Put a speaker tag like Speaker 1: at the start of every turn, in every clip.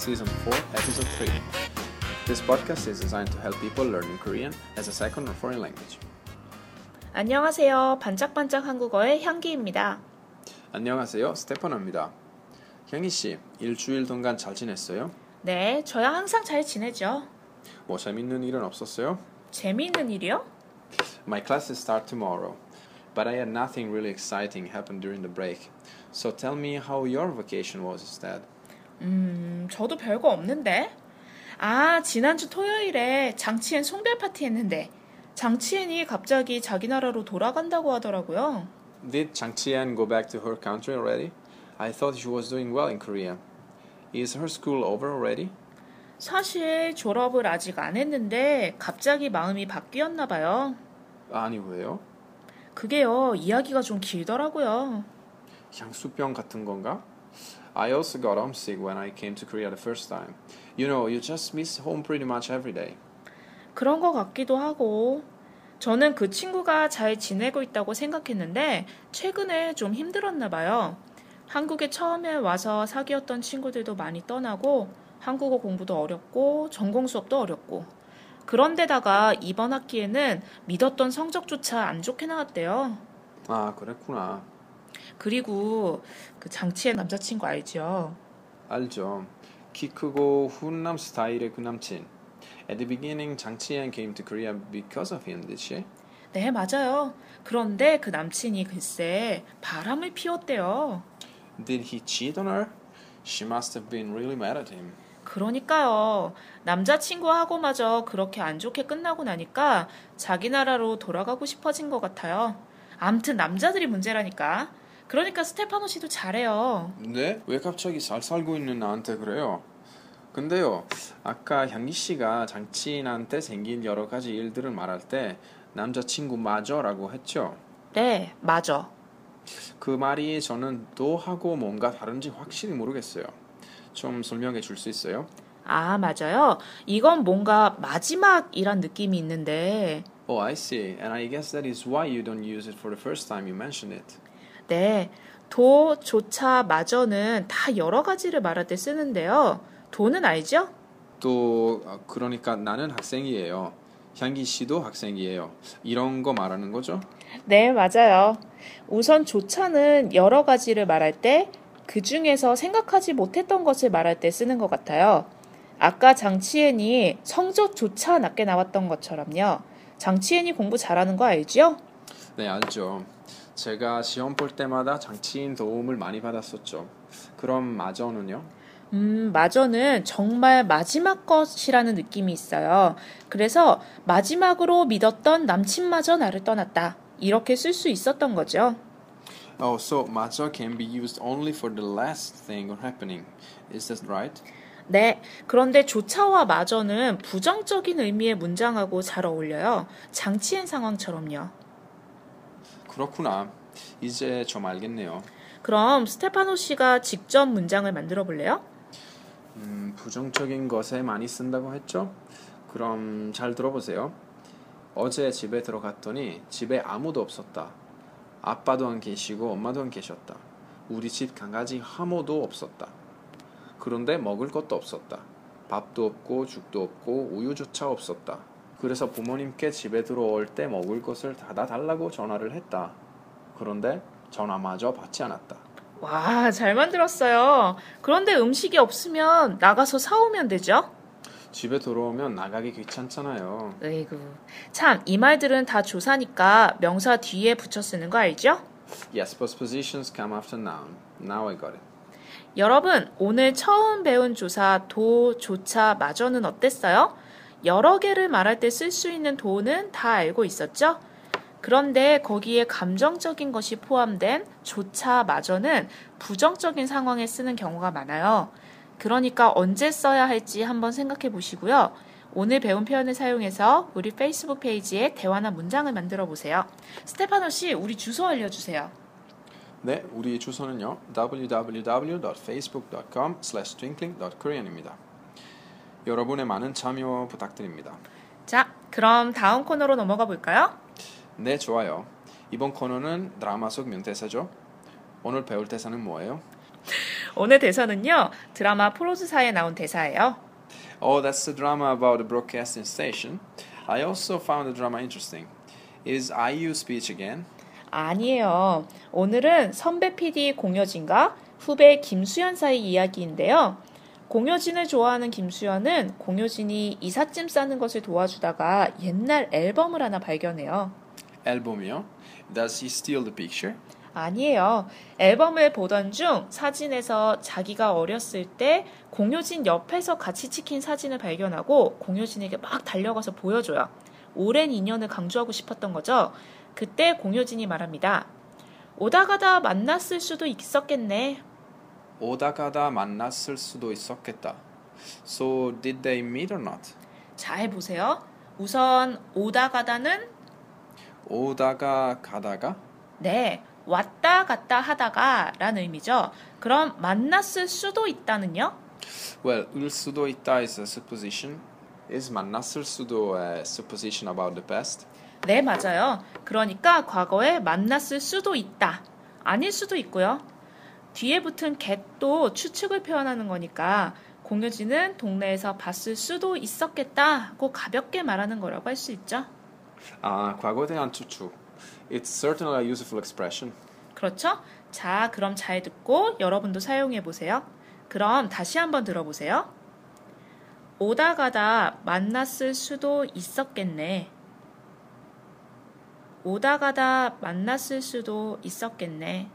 Speaker 1: Season 4, Episode 3. This podcast is designed to help people learning Korean as a second or foreign language.
Speaker 2: 안녕하세요. 반짝반짝 한국어의 향기입니다.
Speaker 1: 안녕하세요. 스테파노입니다. 향기 씨, 일주일 동안 잘 지냈어요?
Speaker 2: 네, 저야 항상 잘 지내죠.
Speaker 1: 뭐 재밌는 일은 없었어요?
Speaker 2: 재미있는 일이요?
Speaker 1: My classes start tomorrow, but I had nothing really exciting happen during the break. So tell me how your vacation was instead.
Speaker 2: 저도 별거 없는데. 지난주 토요일에 장치엔 송별 파티 했는데 장치엔이 갑자기 자기 나라로 돌아간다고 하더라고요.
Speaker 1: Did Chang Chien go back to her country already? I thought she was doing well in Korea. Is her school over already?
Speaker 2: 사실 졸업을 아직 안 했는데 갑자기 마음이 바뀌었나 봐요.
Speaker 1: 아니 왜요?
Speaker 2: 그게요, 이야기가 좀 길더라고요.
Speaker 1: 향수병 같은 건가? I also got homesick when I came to Korea the first time. You know, you just miss home pretty much every day.
Speaker 2: 그런 것 같기도 하고 저는 그 친구가 잘 지내고 있다고 생각했는데 최근에 좀 힘들었나 봐요. 한국에 처음에 와서 사귀었던 친구들도 많이 떠나고 한국어 공부도 어렵고 전공 수업도 어렵고 그런데다가 이번 학기에는 믿었던 성적조차 안 좋게 나왔대요.
Speaker 1: 아, 그랬구나.
Speaker 2: 그리고 그 장치의 남자친구 알죠?
Speaker 1: 알죠. 키 크고 훈남 스타일의 그 남친. At the beginning, Chang Chien came to Korea because of him, did she?
Speaker 2: 네, 맞아요. 그런데 그 남친이 글쎄 바람을 피웠대요.
Speaker 1: Did he cheat on her? She must have been really mad at him.
Speaker 2: 그러니까요. 남자친구하고마저 그렇게 안 좋게 끝나고 나니까 자기 나라로 돌아가고 싶어진 것 같아요. 암튼 남자들이 문제라니까. 그러니까 스테파노 씨도 잘해요.
Speaker 1: 네? 왜 갑자기 잘 살고 있는 나한테 그래요? 근데요, 아까 향기 씨가 장치인한테 생긴 여러 가지 일들을 말할 때 남자친구 맞아라고 했죠?
Speaker 2: 네, 맞아.
Speaker 1: 그 말이 저는 또 하고 뭔가 다른지 확실히 모르겠어요. 좀 설명해 줄 수 있어요?
Speaker 2: 맞아요. 이건 뭔가 마지막이란 느낌이 있는데
Speaker 1: Oh, I see. And I guess that is why you don't use it for the first time you mentioned it.
Speaker 2: 네, 도, 조차, 마저는 다 여러 가지를 말할 때 쓰는데요. 도는 알죠?
Speaker 1: 그러니까 나는 학생이에요. 향기 씨도 학생이에요. 이런 거 말하는 거죠?
Speaker 2: 네, 맞아요. 우선 조차는 여러 가지를 말할 때 그 중에서 생각하지 못했던 것을 말할 때 쓰는 것 같아요. 아까 장치엔이 성적조차 낮게 나왔던 것처럼요. 장치엔이 공부 잘하는 거 알죠?
Speaker 1: 네, 알죠. 제가 시험 볼 때마다 장치인 도움을 많이 받았었죠. 그럼 마저는요?
Speaker 2: 마저는 정말 마지막 것이라는 느낌이 있어요. 그래서 마지막으로 믿었던 남친마저 나를 떠났다. 이렇게 쓸 수 있었던 거죠.
Speaker 1: Oh, so 마저 can be used only for the last thing or happening. Is that right?
Speaker 2: 네, 그런데 조차와 마저는 부정적인 의미의 문장하고 잘 어울려요. 장치엔 상황처럼요.
Speaker 1: 그렇구나. 이제 좀 알겠네요.
Speaker 2: 그럼 스테파노 씨가 직접 문장을 만들어 볼래요?
Speaker 1: 부정적인 것에 많이 쓴다고 했죠? 그럼 잘 들어보세요. 어제 집에 들어갔더니 집에 아무도 없었다. 아빠도 안 계시고 엄마도 안 계셨다. 우리 집 강아지 하모도 없었다. 그런데 먹을 것도 없었다. 밥도 없고 죽도 없고 우유조차 없었다. 그래서 부모님께 집에 들어올 때 먹을 것을 다 달라고 전화를 했다. 그런데 전화마저 받지 않았다.
Speaker 2: 와, 잘 만들었어요. 그런데 음식이 없으면 나가서 사오면 되죠?
Speaker 1: 집에 들어오면 나가기 귀찮잖아요.
Speaker 2: 으이구. 참, 이 말들은 다 조사니까 명사 뒤에 붙여 쓰는 거 알죠?
Speaker 1: Yes, postpositions come after noun. Now I got it.
Speaker 2: 여러분, 오늘 처음 배운 조사 도, 조차, 마저는 어땠어요? 여러 개를 말할 때 쓸 수 있는 도는 다 알고 있었죠? 그런데 거기에 감정적인 것이 포함된 조차, 마저는 부정적인 상황에 쓰는 경우가 많아요. 그러니까 언제 써야 할지 한번 생각해 보시고요. 오늘 배운 표현을 사용해서 우리 페이스북 페이지에 대화나 문장을 만들어 보세요. 스테파노 씨, 우리 주소 알려주세요.
Speaker 1: 네, 우리 주소는요. www.facebook.com/twinkling.korean입니다. 여러분의 많은 참여 부탁드립니다.
Speaker 2: 자, 그럼 다음 코너로 넘어가 볼까요?
Speaker 1: 네, 좋아요. 이번 코너는 드라마 속 명대사죠. 오늘 배울 대사는 뭐예요?
Speaker 2: 오늘 대사는요. 드라마 프로즈사에 나온 대사예요.
Speaker 1: Oh, that's the drama about the broadcasting station. I also found the drama interesting. Is IU speech again?
Speaker 2: 아니에요. 오늘은 선배 PD 공효진과 후배 김수현 사이 이야기인데요. 공효진을 좋아하는 김수현은 공효진이 이삿짐 싸는 것을 도와주다가 옛날 앨범을 하나 발견해요.
Speaker 1: 앨범이요? Does he steal the picture?
Speaker 2: 아니에요. 앨범을 보던 중 사진에서 자기가 어렸을 때 공효진 옆에서 같이 찍힌 사진을 발견하고 공효진에게 막 달려가서 보여줘요. 오랜 인연을 강조하고 싶었던 거죠. 그때 공효진이 말합니다. 오다 가다 만났을 수도 있었겠네.
Speaker 1: 오다 가다 만났을 수도 있었겠다. So did they meet or not?
Speaker 2: 잘 보세요. 우선 오다 가다는
Speaker 1: 오다가 가다가
Speaker 2: 네, 왔다 갔다 하다가 라는 의미죠. 그럼 만났을 수도 있다는요?
Speaker 1: Well, 을 수도 있다 is a supposition. Is 만났을 수도 a supposition about the past?
Speaker 2: 네, 맞아요. 그러니까 과거에 만났을 수도 있다. 아닐 수도 있고요. 뒤에 붙은 get도 추측을 표현하는 거니까 공효진은 동네에서 봤을 수도 있었겠다고 가볍게 말하는 거라고 할 수 있죠.
Speaker 1: 아, 과거에 대한 추측. It's certainly a useful expression.
Speaker 2: 그렇죠? 자, 그럼 잘 듣고 여러분도 사용해 보세요. 그럼 다시 한번 들어보세요. 오다 가다 만났을 수도 있었겠네. 오다 가다 만났을 수도 있었겠네.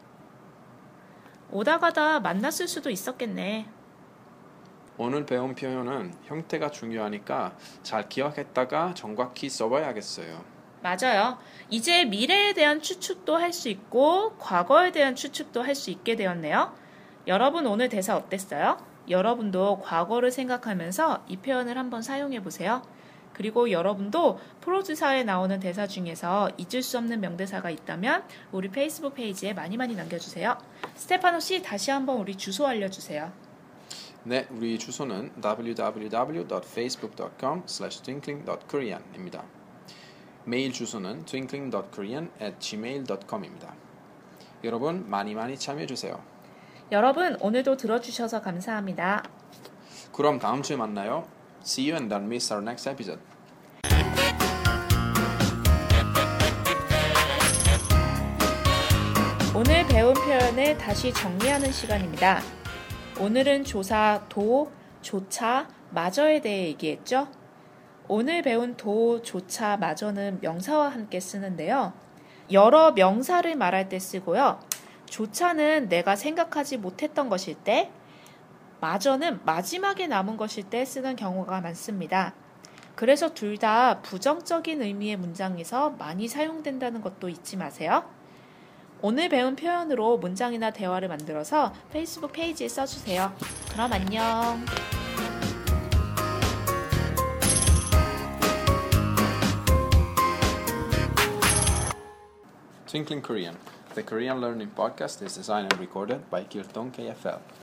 Speaker 2: 오다 가다 만났을 수도 있었겠네.
Speaker 1: 오늘 배운 표현은 형태가 중요하니까 잘 기억했다가 정확히 써봐야겠어요.
Speaker 2: 맞아요. 이제 미래에 대한 추측도 할 수 있고 과거에 대한 추측도 할 수 있게 되었네요. 여러분 오늘 대사 어땠어요? 여러분도 과거를 생각하면서 이 표현을 한번 사용해 보세요. 그리고 여러분도 프로즈사에 나오는 대사 중에서 잊을 수 없는 명대사가 있다면 우리 페이스북 페이지에 많이 스테파노 씨 다시 한번 우리 주소 알려주세요.
Speaker 1: 네, 우리 주소는 www.facebook.com/twinkling.korean입니다. 메일 주소는 twinkling.korean@gmail.com입니다. 여러분 많이 참여해주세요.
Speaker 2: 여러분 오늘도 들어주셔서 감사합니다.
Speaker 1: 그럼 다음 주에 만나요. See you and don't miss our next episode.
Speaker 2: 오늘 배운 표현을 다시 정리하는 시간입니다. 오늘은 조사 도, 조차, 마저에 대해 얘기했죠. 오늘 배운 도, 조차, 마저는 명사와 함께 쓰는데요. 여러 명사를 말할 때 쓰고요. 조차는 내가 생각하지 못했던 것일 때, 마저는 마지막에 남은 것일 때 쓰는 경우가 많습니다. 그래서 둘 다 부정적인 의미의 문장에서 많이 사용된다는 것도 잊지 마세요. 오늘 배운 표현으로 문장이나 대화를 만들어서 페이스북 페이지에 써주세요. 그럼 안녕.
Speaker 1: Twinkling Korean, the Korean learning podcast is designed and recorded by Kiltong KFL.